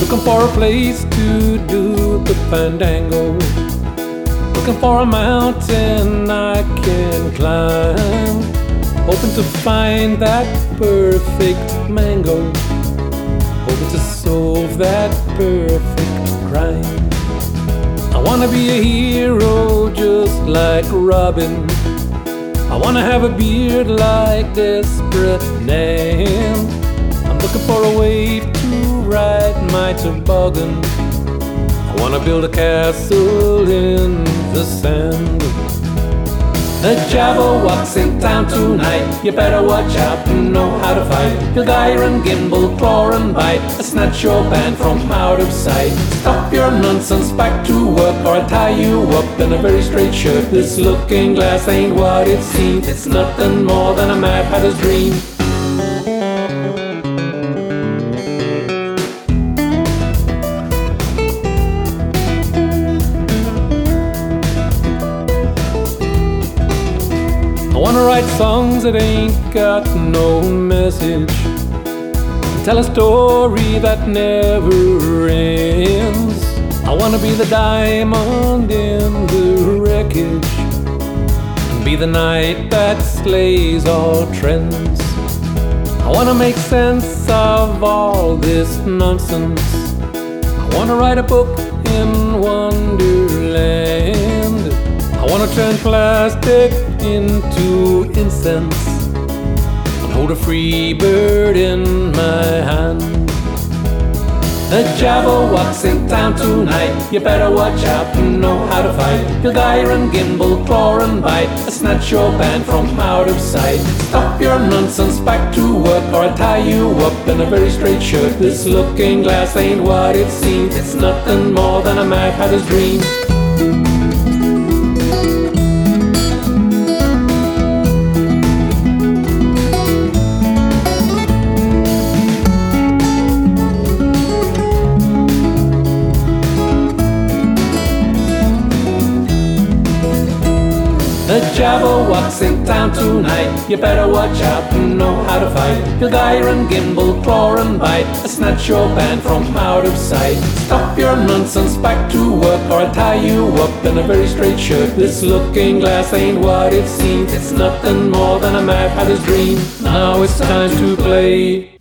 Looking for a place to do the fandango. Looking for a mountain I can climb. Hoping to find that perfect mango. Hoping to solve that perfect crime. I wanna be a hero just like Robin. I wanna have a beard like Desperate Nan. I'm looking for a wave to ride my toboggan. I wanna build a castle in the sand. The Jabberwock's in town tonight. You better watch out and know how to fight. He'll gyre and gimble, claw and bite, snatch your band from out of sight. Stop your nonsense, back to work, or I'll tie you up in a very straight shirt. This looking glass ain't what it seems. It's nothing more than a mad hatter's dream. I wanna write songs that ain't got no message. Tell a story that never ends. I wanna be the diamond in the wreckage, and be the knight that slays all trends. I wanna make sense of all this nonsense. I wanna write a book in Wonderland. I wanna turn plastic into incense and hold a free bird in my hand. The Jabberwock's in town tonight. You better watch out and know how to fight. He'll gyre and gimble, claw and bite, snatch your band from out of sight. Stop your nonsense, back to work, or I'll tie you up in a very straight shirt. This looking glass ain't what it seems. It's nothing more than a mad hatter's dream. The Jabberwock's in town tonight. You better watch out and know how to fight. He'll gyre and gimble, claw and bite, snatch your band from out of sight. Stop your nonsense, back to work, or I'll tie you up in a very straight shirt. This looking glass ain't what it seems. It's nothing more than a mad hatter's dream. Now it's time to play.